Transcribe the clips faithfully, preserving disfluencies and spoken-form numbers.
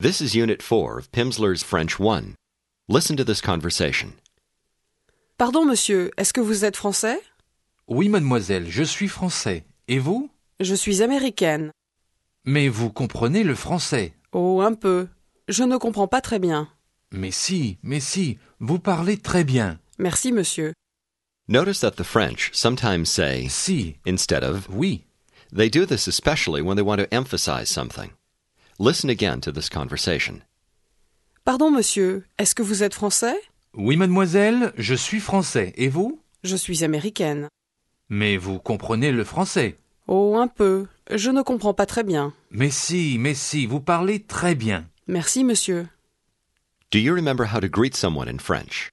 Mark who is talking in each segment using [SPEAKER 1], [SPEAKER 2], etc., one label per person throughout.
[SPEAKER 1] This is Unit four of Pimsleur's French one. Listen to this conversation.
[SPEAKER 2] Pardon, monsieur, est-ce que vous êtes français?
[SPEAKER 3] Oui, mademoiselle, je suis français. Et vous?
[SPEAKER 2] Je suis américaine.
[SPEAKER 3] Mais vous comprenez le français.
[SPEAKER 2] Oh, un peu. Je ne comprends pas très bien.
[SPEAKER 3] Mais si, mais si, vous parlez très bien.
[SPEAKER 2] Merci, monsieur.
[SPEAKER 1] Notice that the French sometimes say
[SPEAKER 3] Si,
[SPEAKER 1] instead of.
[SPEAKER 3] oui.
[SPEAKER 1] They do this especially when they want to emphasize something. Listen again to this conversation.
[SPEAKER 2] Pardon, monsieur, est-ce que vous êtes français?
[SPEAKER 3] Oui, mademoiselle, je suis français. Et vous?
[SPEAKER 2] Je suis américaine.
[SPEAKER 3] Mais vous comprenez le français.
[SPEAKER 2] Oh, un peu. Je ne comprends pas très bien.
[SPEAKER 3] Mais si, mais si, vous parlez très bien.
[SPEAKER 2] Merci, monsieur.
[SPEAKER 1] Do you remember how to greet someone in French?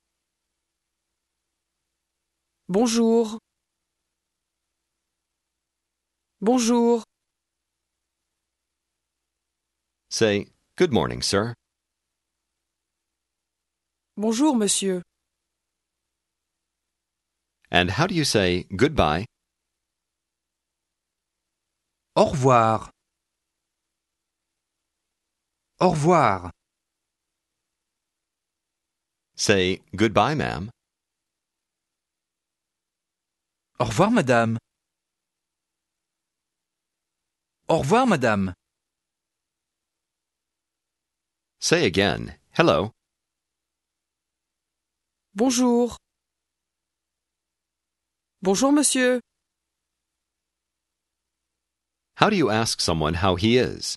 [SPEAKER 2] Bonjour. Bonjour.
[SPEAKER 1] Say, "Good morning, sir."
[SPEAKER 2] Bonjour, monsieur.
[SPEAKER 1] And how do you say goodbye?
[SPEAKER 3] Au revoir. Au revoir.
[SPEAKER 1] Say goodbye, ma'am.
[SPEAKER 3] Au revoir, madame. Au revoir, madame.
[SPEAKER 1] Say again, hello.
[SPEAKER 2] Bonjour. Bonjour, monsieur.
[SPEAKER 1] How do you ask someone how he is?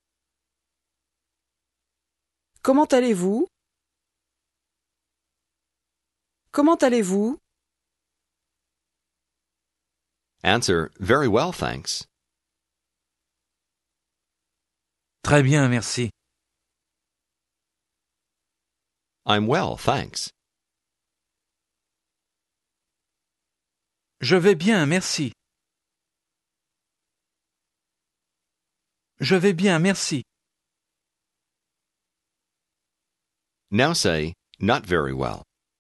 [SPEAKER 2] Comment allez-vous? Comment allez-vous?
[SPEAKER 1] Answer, very well, thanks.
[SPEAKER 3] Très bien, merci.
[SPEAKER 1] I'm well, thanks.
[SPEAKER 3] Je vais bien, merci. Je vais bien, merci.
[SPEAKER 1] Now say, not very well.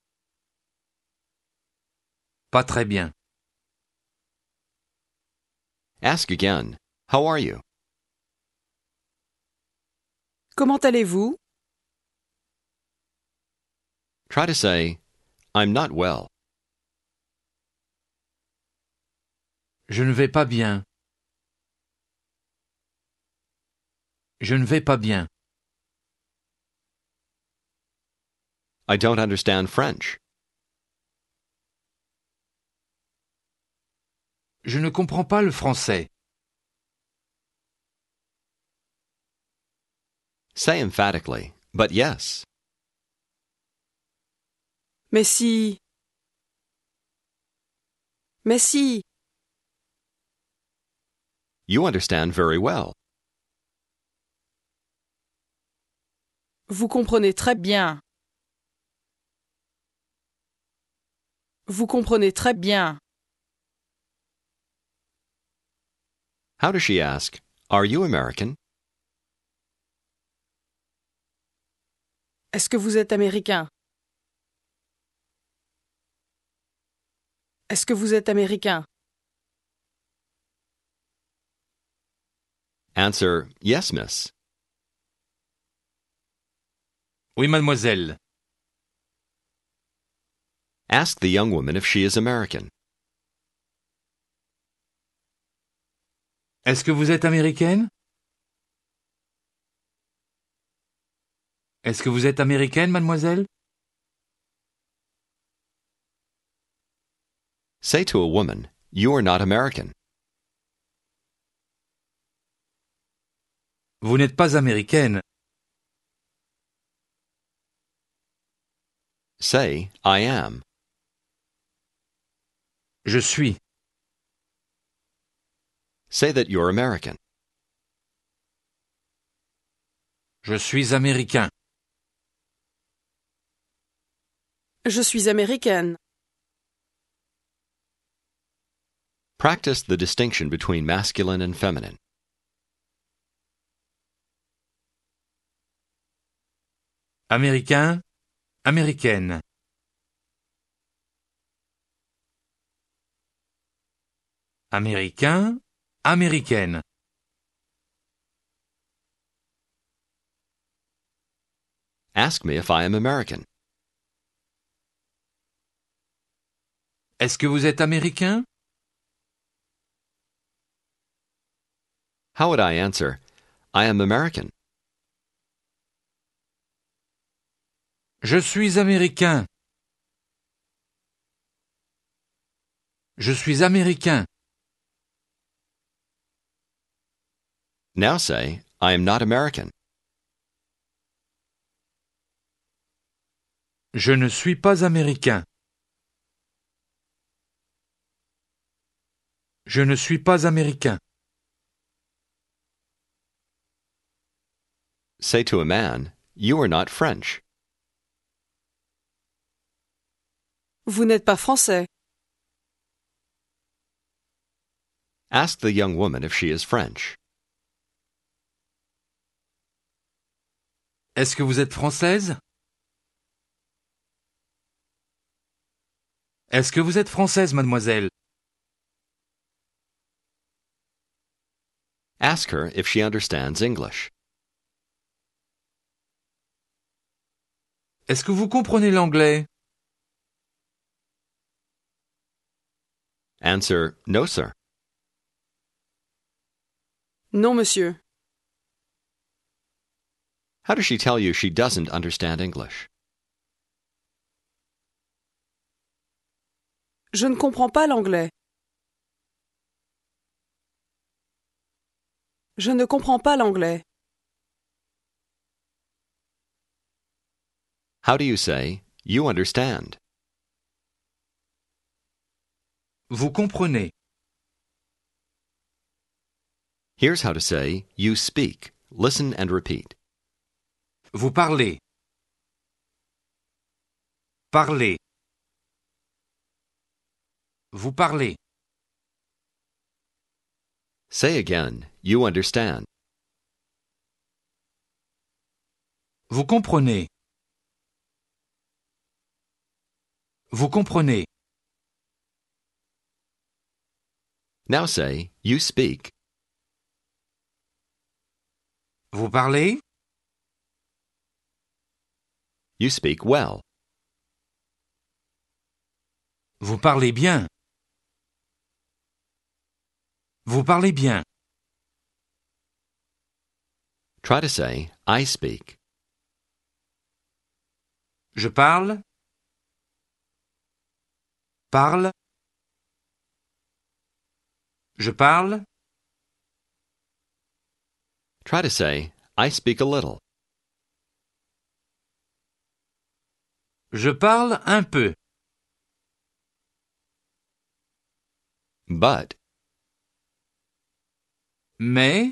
[SPEAKER 3] Pas très bien.
[SPEAKER 1] Ask again, how are you?
[SPEAKER 2] Comment allez-vous?
[SPEAKER 1] Try to say, I'm not well.
[SPEAKER 3] Je ne vais pas bien. Je ne vais pas bien.
[SPEAKER 1] I don't understand French.
[SPEAKER 3] Je ne comprends pas le français.
[SPEAKER 1] Say emphatically, but yes.
[SPEAKER 2] Mais si. Mais si.
[SPEAKER 1] You understand very well.
[SPEAKER 2] Vous comprenez très bien. Vous comprenez très bien.
[SPEAKER 1] How does she ask, are you American?
[SPEAKER 2] Est-ce que vous êtes américain? Est-ce que vous êtes américain?
[SPEAKER 1] Answer, yes, miss.
[SPEAKER 3] Oui, mademoiselle.
[SPEAKER 1] Ask the young woman if she is American.
[SPEAKER 3] Est-ce que vous êtes américaine? Est-ce que vous êtes américaine, mademoiselle?
[SPEAKER 1] Say to a woman, you are not American.
[SPEAKER 3] Vous n'êtes pas américaine.
[SPEAKER 1] Say, I am.
[SPEAKER 3] Je suis.
[SPEAKER 1] Say that you're American.
[SPEAKER 3] Je suis américain.
[SPEAKER 2] Je suis américaine.
[SPEAKER 1] Practice the distinction between masculine and feminine.
[SPEAKER 3] Américain, américaine. Américain, américaine.
[SPEAKER 1] Ask me if I am American.
[SPEAKER 3] Est-ce que vous êtes américain?
[SPEAKER 1] How would I answer, I am American?
[SPEAKER 3] Je suis américain. Je suis américain.
[SPEAKER 1] Now say, I am not American.
[SPEAKER 3] Je ne suis pas américain. Je ne suis pas américain.
[SPEAKER 1] Say to a man, you are not French.
[SPEAKER 2] Vous n'êtes pas français.
[SPEAKER 1] Ask the young woman if she is French.
[SPEAKER 3] Est-ce que vous êtes française? Est-ce que vous êtes française, mademoiselle?
[SPEAKER 1] Ask her if she understands English.
[SPEAKER 3] Est-ce que vous comprenez l'anglais?
[SPEAKER 1] Answer, no, sir.
[SPEAKER 2] Non, monsieur.
[SPEAKER 1] How does she tell you she doesn't understand English?
[SPEAKER 2] Je ne comprends pas l'anglais. Je ne comprends pas l'anglais.
[SPEAKER 1] How do you say, you understand?
[SPEAKER 3] Vous comprenez.
[SPEAKER 1] Here's how to say, you speak. Listen and repeat.
[SPEAKER 3] Vous parlez. Parlez. Vous parlez.
[SPEAKER 1] Say again, you understand.
[SPEAKER 3] Vous comprenez. Vous comprenez.
[SPEAKER 1] Now say, you speak.
[SPEAKER 3] Vous parlez.
[SPEAKER 1] You speak well.
[SPEAKER 3] Vous parlez bien. Vous parlez bien.
[SPEAKER 1] Try to say, I speak.
[SPEAKER 3] Je parle. Parle. Je parle.
[SPEAKER 1] Try to say, I speak a little.
[SPEAKER 3] Je parle un peu.
[SPEAKER 1] But.
[SPEAKER 3] Mais.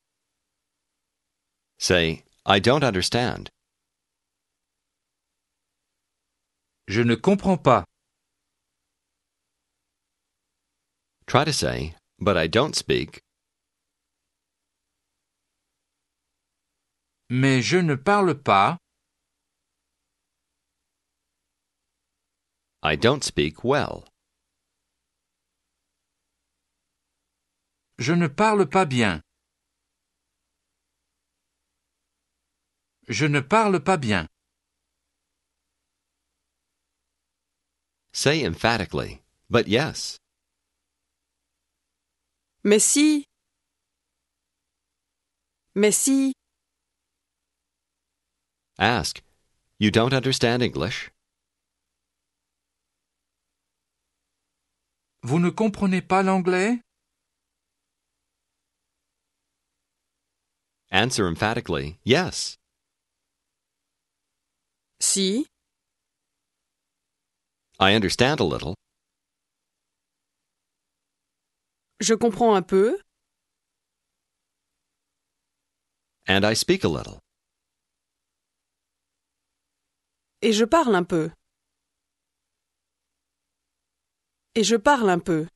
[SPEAKER 1] Say, I don't understand.
[SPEAKER 3] Je ne comprends pas.
[SPEAKER 1] Try to say, but I don't speak.
[SPEAKER 3] Mais je ne parle pas.
[SPEAKER 1] I don't speak well.
[SPEAKER 3] Je ne parle pas bien. Je ne parle pas bien.
[SPEAKER 1] Say emphatically, but yes.
[SPEAKER 2] Mais si. Mais si.
[SPEAKER 1] Ask, you don't understand English?
[SPEAKER 3] Vous ne comprenez pas l'anglais?
[SPEAKER 1] Answer emphatically, yes.
[SPEAKER 2] Si.
[SPEAKER 1] I understand a little.
[SPEAKER 2] Je comprends un peu.
[SPEAKER 1] And I speak a little.
[SPEAKER 2] Et je parle un peu. Et je parle un peu.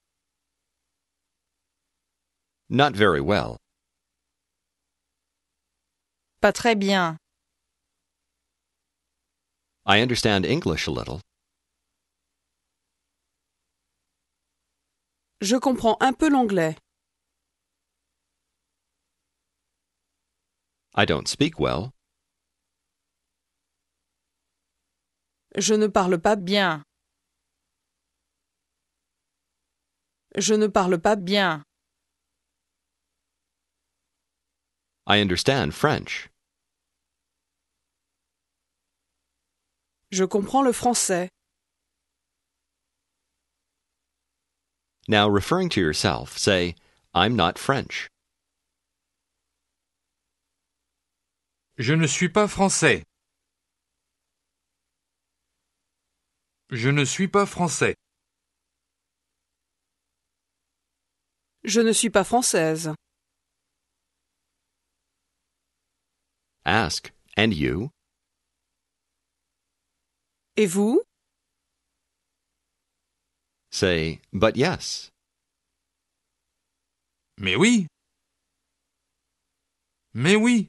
[SPEAKER 1] Not very well.
[SPEAKER 4] Pas très bien.
[SPEAKER 1] I understand English a little.
[SPEAKER 2] Je comprends un peu l'anglais.
[SPEAKER 1] I don't speak well.
[SPEAKER 2] Je ne parle pas
[SPEAKER 4] bien.
[SPEAKER 2] Je ne parle pas
[SPEAKER 4] Bien.
[SPEAKER 1] I understand French.
[SPEAKER 2] Je comprends le français.
[SPEAKER 1] Now, referring to yourself, say, I'm not French.
[SPEAKER 3] Je ne suis pas français. Je ne suis pas français.
[SPEAKER 2] Je ne suis pas française.
[SPEAKER 1] Ask, and you?
[SPEAKER 2] Et vous?
[SPEAKER 1] Say, but yes.
[SPEAKER 3] Mais oui. Mais oui.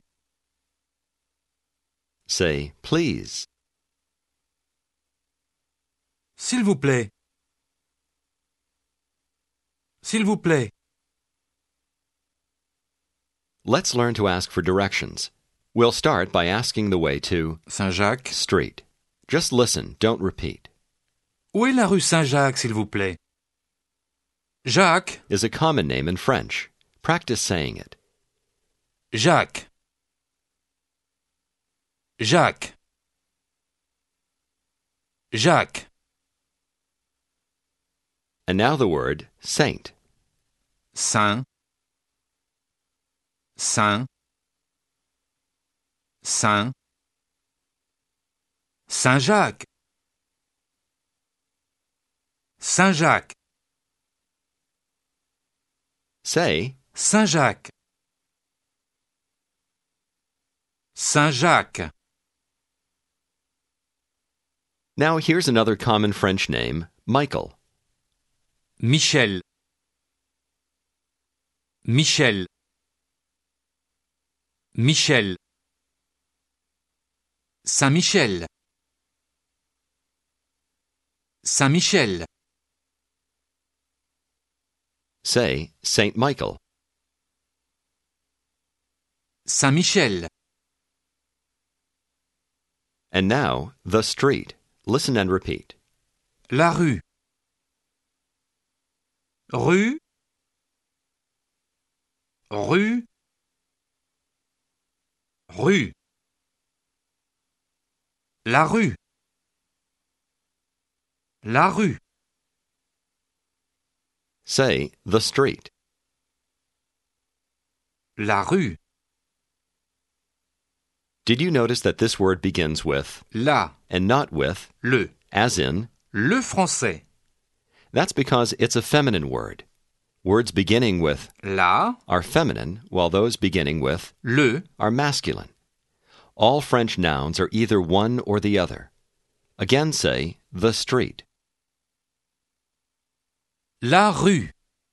[SPEAKER 1] Say, please.
[SPEAKER 3] S'il vous plaît. S'il vous plaît.
[SPEAKER 1] Let's learn to ask for directions. We'll start by asking the way to
[SPEAKER 3] Saint-Jacques.
[SPEAKER 1] Street. Just listen, don't repeat.
[SPEAKER 3] Où est la rue Saint-Jacques, s'il vous plaît? Jacques.
[SPEAKER 1] Is a common name in French. Practice saying it.
[SPEAKER 3] Jacques. Jacques. Jacques.
[SPEAKER 1] And now the word saint.
[SPEAKER 3] Saint. Saint. Saint. Saint-Jacques. Saint-Jacques.
[SPEAKER 1] Say,
[SPEAKER 3] Saint-Jacques. Saint-Jacques.
[SPEAKER 1] now here's another common French name, Michael.
[SPEAKER 3] Michel. Michel. Michel. Saint-Michel. Saint-Michel.
[SPEAKER 1] Say, Saint Michael.
[SPEAKER 3] Saint-Michel.
[SPEAKER 1] And now, the street. Listen and repeat.
[SPEAKER 3] La rue. Rue. Rue. Rue. La rue. La rue.
[SPEAKER 1] Say, the street.
[SPEAKER 3] La rue.
[SPEAKER 1] Did you notice that this word begins with
[SPEAKER 3] La.
[SPEAKER 1] and not with,
[SPEAKER 3] Le.
[SPEAKER 1] as in?
[SPEAKER 3] Le français.
[SPEAKER 1] That's because it's a feminine word. Words beginning with
[SPEAKER 3] La.
[SPEAKER 1] are feminine, while those beginning with
[SPEAKER 3] Le.
[SPEAKER 1] are masculine. All French nouns are either one or the other. Again say, the street.
[SPEAKER 3] La rue.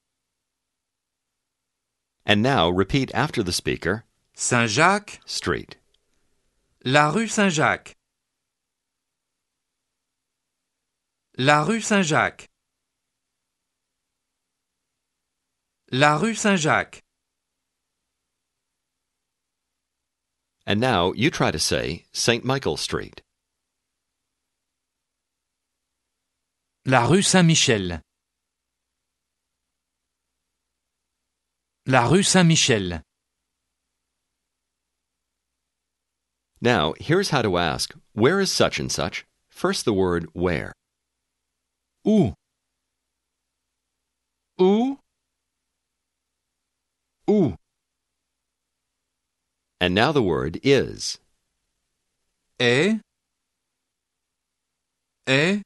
[SPEAKER 1] And now repeat after the speaker,
[SPEAKER 3] Saint-Jacques.
[SPEAKER 1] street.
[SPEAKER 3] La rue Saint-Jacques. La rue Saint-Jacques. La rue Saint-Jacques.
[SPEAKER 1] And now you try to say Saint Michael Street.
[SPEAKER 3] La rue Saint-Michel. La rue Saint-Michel.
[SPEAKER 1] Now, here's how to ask, where is such and such? First the word where.
[SPEAKER 3] Où? Où? Où?
[SPEAKER 1] And now the word is.
[SPEAKER 3] Est? Est?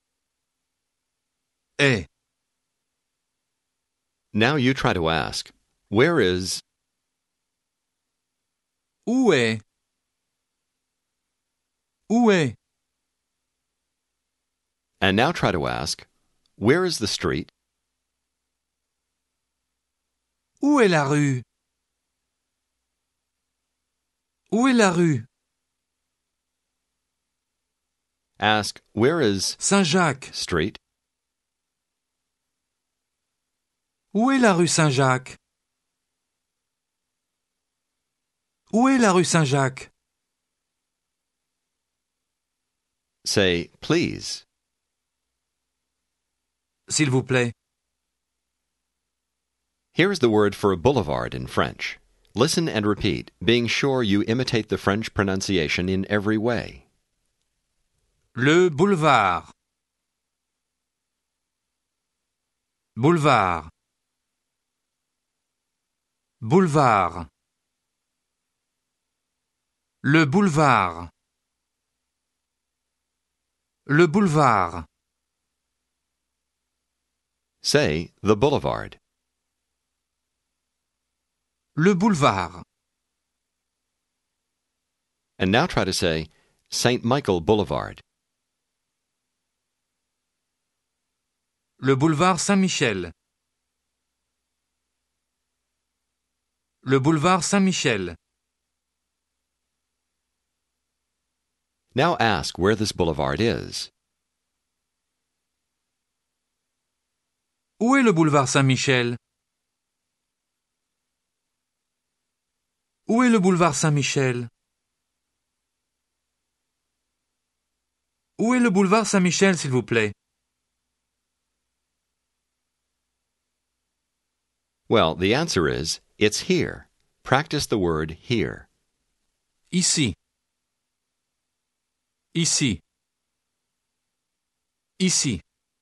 [SPEAKER 3] Est?
[SPEAKER 1] Now you try to ask, where is?
[SPEAKER 3] Où est? Où est?
[SPEAKER 1] And now try to ask, where is the street?
[SPEAKER 3] Où est la rue? Où est la rue?
[SPEAKER 1] Ask, where is
[SPEAKER 3] Saint-Jacques.
[SPEAKER 1] street?
[SPEAKER 3] Où est la rue Saint-Jacques? Où est la rue Saint-Jacques?
[SPEAKER 1] say please.
[SPEAKER 3] S'il vous plaît.
[SPEAKER 1] Here is the word for a boulevard in French. Listen and repeat, being sure you imitate the French pronunciation in every way.
[SPEAKER 3] Le boulevard. Boulevard. Boulevard. Le boulevard. Le boulevard.
[SPEAKER 1] Say the boulevard.
[SPEAKER 3] Le boulevard.
[SPEAKER 1] And now try to say Saint Michael Boulevard.
[SPEAKER 3] Le boulevard Saint-Michel. Le boulevard Saint-Michel.
[SPEAKER 1] Now ask where this boulevard is.
[SPEAKER 3] Où est le boulevard Saint-Michel? Où est le boulevard Saint-Michel? Où est le boulevard Saint-Michel, s'il vous plaît?
[SPEAKER 1] Well, the answer is, it's here. Practice the word here.
[SPEAKER 3] Ici. Ici. Ici.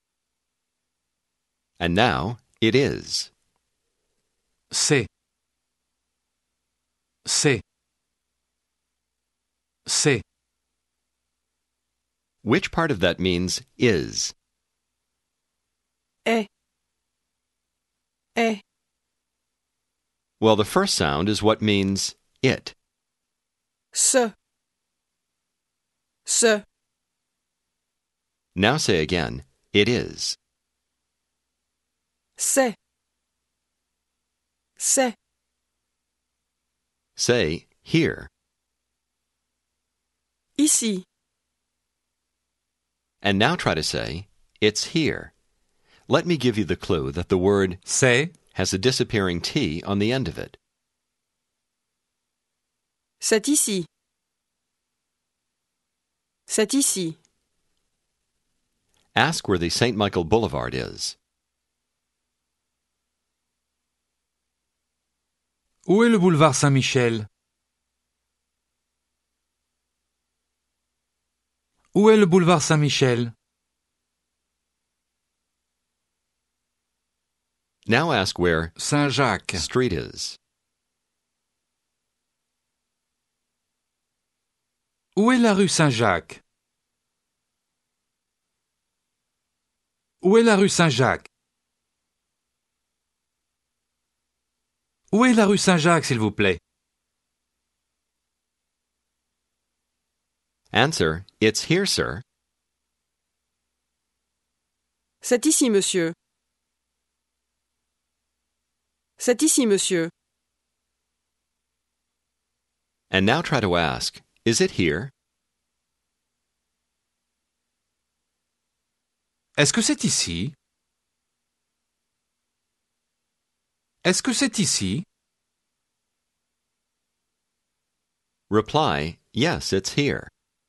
[SPEAKER 1] And now, it is.
[SPEAKER 3] C'est. C'est. C'est.
[SPEAKER 1] Which part of that means is?
[SPEAKER 2] Est. Est.
[SPEAKER 1] Well, the first sound is what means it.
[SPEAKER 2] Ce. Ce.
[SPEAKER 1] Now say again, it is.
[SPEAKER 2] C'est. C'est.
[SPEAKER 1] Say here.
[SPEAKER 2] Ici.
[SPEAKER 1] And now try to say, it's here. Let me give you the clue that the word
[SPEAKER 3] C'est.
[SPEAKER 1] has a disappearing T on the end of it.
[SPEAKER 2] C'est ici. C'est ici.
[SPEAKER 1] Ask where the Saint Michael Boulevard is.
[SPEAKER 3] Où est le boulevard Saint-Michel? Où est le boulevard Saint-Michel?
[SPEAKER 1] Now ask where
[SPEAKER 3] Saint-Jacques.
[SPEAKER 1] street is.
[SPEAKER 3] Où est la rue Saint-Jacques? Où est la rue Saint-Jacques? Où est la rue Saint-Jacques, s'il vous plaît?
[SPEAKER 1] Answer, it's here, sir.
[SPEAKER 2] C'est ici, monsieur. C'est ici, monsieur.
[SPEAKER 1] And now try to ask, is it here?
[SPEAKER 3] Est-ce que c'est ici? Est-ce que c'est ici?
[SPEAKER 1] Reply, yes, it's here.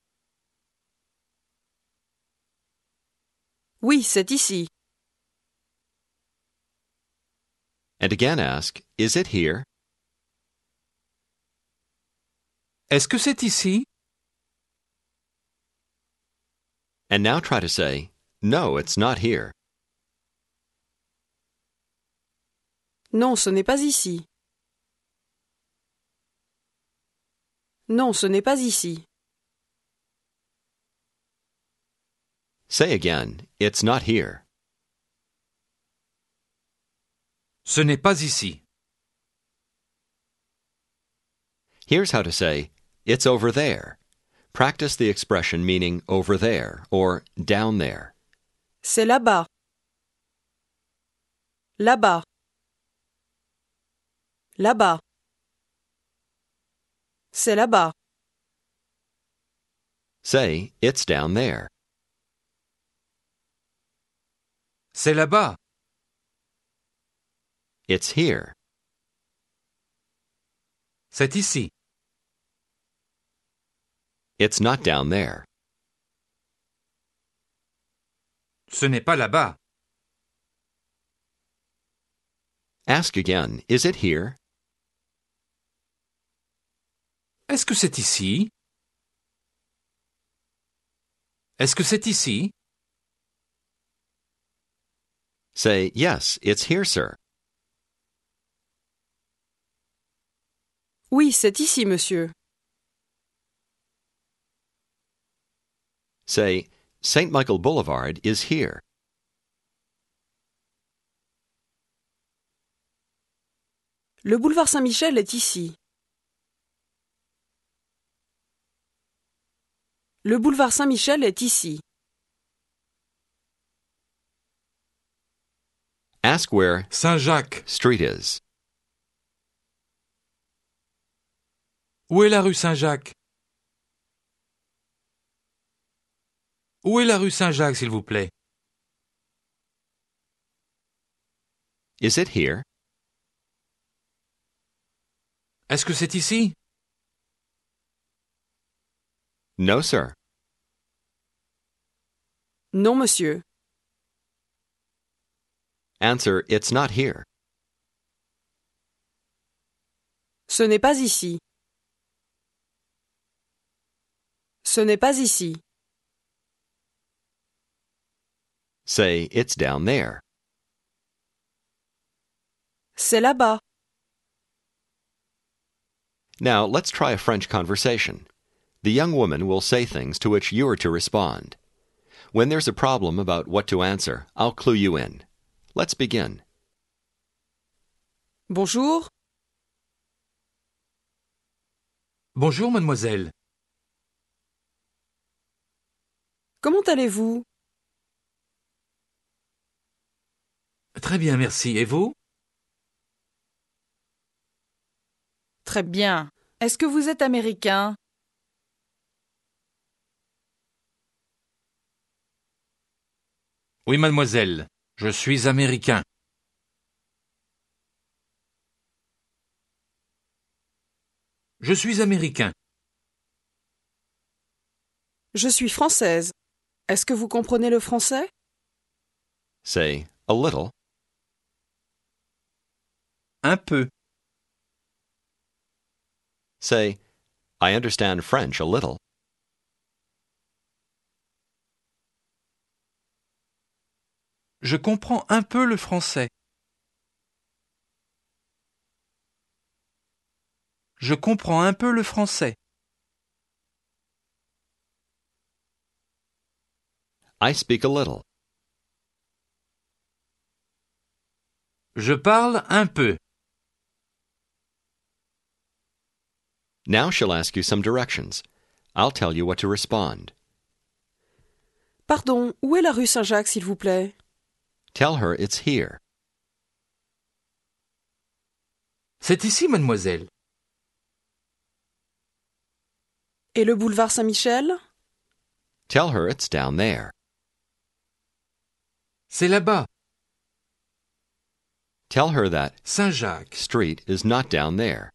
[SPEAKER 2] Oui, c'est ici.
[SPEAKER 1] And again ask, is it here?
[SPEAKER 3] Est-ce que c'est ici?
[SPEAKER 1] And now try to say, no, it's not here.
[SPEAKER 2] Non, ce n'est pas ici. Non, ce n'est pas ici.
[SPEAKER 1] Say again, it's not here.
[SPEAKER 3] Ce n'est pas ici.
[SPEAKER 1] Here's how to say, it's over there. Practice the expression meaning over there or down there.
[SPEAKER 2] C'est là-bas. Là-bas. Là-bas. C'est là-bas.
[SPEAKER 1] Say, it's down there.
[SPEAKER 3] C'est là-bas.
[SPEAKER 1] It's here.
[SPEAKER 3] C'est ici.
[SPEAKER 1] It's not down there.
[SPEAKER 3] Ce n'est pas là-bas.
[SPEAKER 1] Ask again, is it here?
[SPEAKER 3] Est-ce que c'est ici? Est-ce que c'est ici?
[SPEAKER 1] Say, yes, it's here, sir.
[SPEAKER 2] Oui, c'est ici, monsieur.
[SPEAKER 1] Say, Saint Michael Boulevard is here.
[SPEAKER 2] Le boulevard Saint-Michel est ici. Le boulevard Saint-Michel est ici.
[SPEAKER 1] Ask where
[SPEAKER 3] Saint-Jacques.
[SPEAKER 1] street is.
[SPEAKER 3] Où est la rue Saint-Jacques? Où est la rue Saint-Jacques, s'il vous plaît?
[SPEAKER 1] Is it here?
[SPEAKER 3] Est-ce que c'est ici?
[SPEAKER 1] No, sir.
[SPEAKER 2] Non, monsieur.
[SPEAKER 1] Answer, it's not here.
[SPEAKER 2] Ce n'est pas ici. Ce n'est pas ici.
[SPEAKER 1] Say, it's down there.
[SPEAKER 2] C'est là-bas.
[SPEAKER 1] Now, let's try a French conversation. The young woman will say things to which you are to respond. When there's a problem about what to answer, I'll clue you in. Let's begin.
[SPEAKER 2] Bonjour.
[SPEAKER 3] Bonjour, mademoiselle.
[SPEAKER 2] Comment allez-vous?
[SPEAKER 3] Très bien, merci. Et vous?
[SPEAKER 4] Très bien. Est-ce que vous êtes américain?
[SPEAKER 3] Oui, mademoiselle. Je suis américain. Je suis américain.
[SPEAKER 2] Je suis française. Est-ce que vous comprenez le français?
[SPEAKER 1] Say, a little.
[SPEAKER 3] Un peu.
[SPEAKER 1] Say, I understand French a little.
[SPEAKER 3] Je comprends un peu le français. Je comprends un peu le français.
[SPEAKER 1] I speak a little.
[SPEAKER 3] Je parle un peu.
[SPEAKER 1] Now she'll ask you some directions. I'll tell you what to respond.
[SPEAKER 2] Pardon, où est la rue Saint-Jacques, s'il vous plaît?
[SPEAKER 1] Tell her it's here.
[SPEAKER 3] C'est ici, mademoiselle.
[SPEAKER 2] Et le boulevard Saint-Michel?
[SPEAKER 1] Tell her it's down there.
[SPEAKER 3] C'est là-bas.
[SPEAKER 1] Tell her that
[SPEAKER 3] Saint-Jacques.
[SPEAKER 1] street is not down there.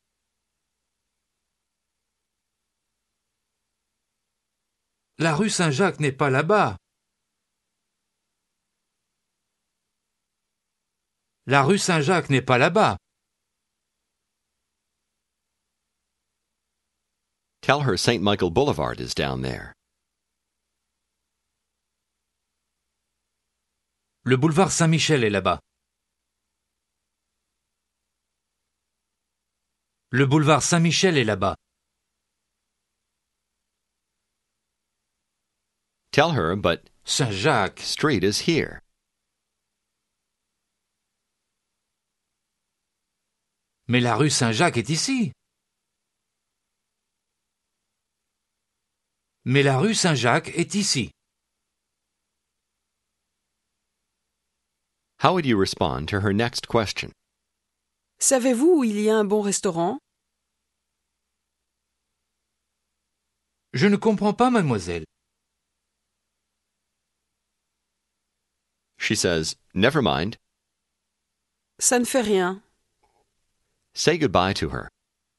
[SPEAKER 3] La rue Saint-Jacques n'est pas là-bas. La rue Saint-Jacques n'est pas là-bas.
[SPEAKER 1] Tell her Saint Michael Boulevard is down there.
[SPEAKER 3] Le boulevard Saint-Michel est là-bas. Le boulevard Saint-Michel est là-bas.
[SPEAKER 1] Tell her, but
[SPEAKER 3] Saint-Jacques.
[SPEAKER 1] street is here.
[SPEAKER 3] Mais la rue Saint-Jacques est ici. Mais la rue Saint-Jacques est ici.
[SPEAKER 1] How would you respond to her next question?
[SPEAKER 2] Savez-vous où il y a un bon restaurant?
[SPEAKER 3] Je ne comprends pas, mademoiselle.
[SPEAKER 1] She says, never mind.
[SPEAKER 2] Ça ne fait rien.
[SPEAKER 1] Say goodbye to her.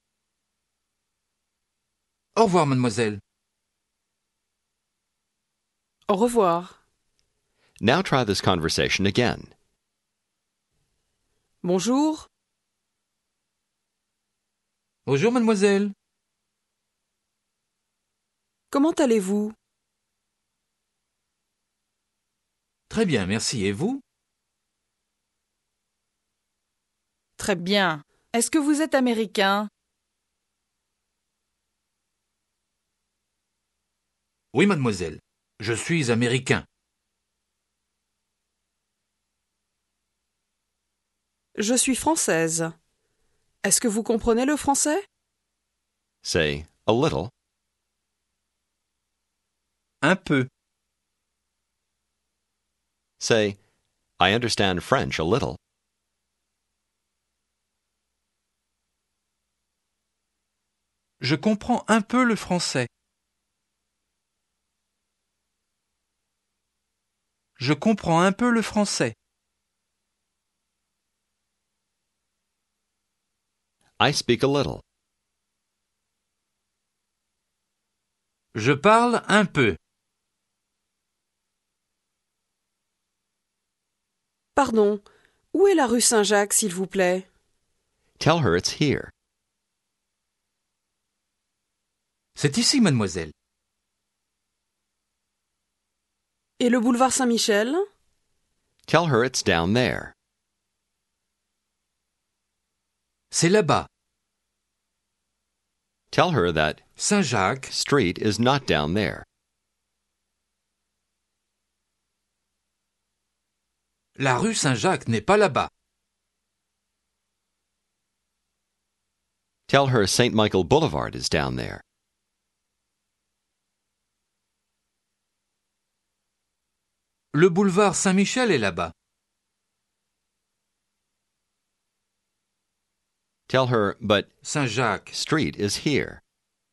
[SPEAKER 3] Au revoir, mademoiselle.
[SPEAKER 2] Au revoir.
[SPEAKER 1] Now try this conversation again.
[SPEAKER 2] Bonjour.
[SPEAKER 3] Bonjour, mademoiselle.
[SPEAKER 2] Comment allez-vous?
[SPEAKER 3] Très bien, merci. Et vous?
[SPEAKER 4] Très bien. Est-ce que vous êtes américain?
[SPEAKER 3] Oui, mademoiselle. Je suis américain.
[SPEAKER 2] Je suis française. Est-ce que vous comprenez le français?
[SPEAKER 1] Say, a little.
[SPEAKER 3] Un peu.
[SPEAKER 1] Say, I understand French a little.
[SPEAKER 3] Je comprends un peu le français. Je comprends un peu le français.
[SPEAKER 1] I speak a little.
[SPEAKER 3] Je parle un peu.
[SPEAKER 2] Pardon, où est la rue Saint-Jacques, s'il vous plaît?
[SPEAKER 1] Tell her it's here.
[SPEAKER 3] C'est ici, mademoiselle.
[SPEAKER 2] Et le boulevard Saint-Michel?
[SPEAKER 1] Tell her it's down there.
[SPEAKER 3] C'est là-bas.
[SPEAKER 1] Tell her that
[SPEAKER 3] Saint-Jacques.
[SPEAKER 1] street is not down there.
[SPEAKER 3] La rue Saint-Jacques n'est pas là-bas.
[SPEAKER 1] Tell her Saint Michael Boulevard is down there.
[SPEAKER 3] Le boulevard Saint-Michel est là-bas.
[SPEAKER 1] Tell her, but
[SPEAKER 3] Saint-Jacques.
[SPEAKER 1] street is here.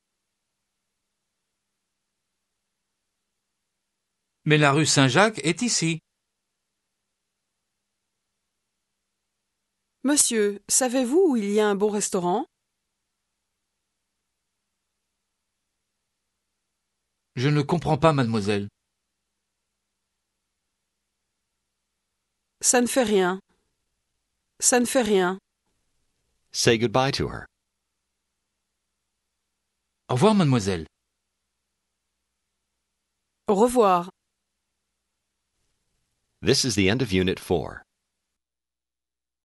[SPEAKER 3] Mais la rue Saint-Jacques est ici.
[SPEAKER 2] Monsieur, savez-vous où il y a un bon restaurant?
[SPEAKER 3] Je ne comprends pas, mademoiselle.
[SPEAKER 2] Ça ne fait rien. Ça ne fait rien.
[SPEAKER 1] Say goodbye to her.
[SPEAKER 3] Au revoir, mademoiselle.
[SPEAKER 2] Au revoir.
[SPEAKER 1] This is the end of Unit four.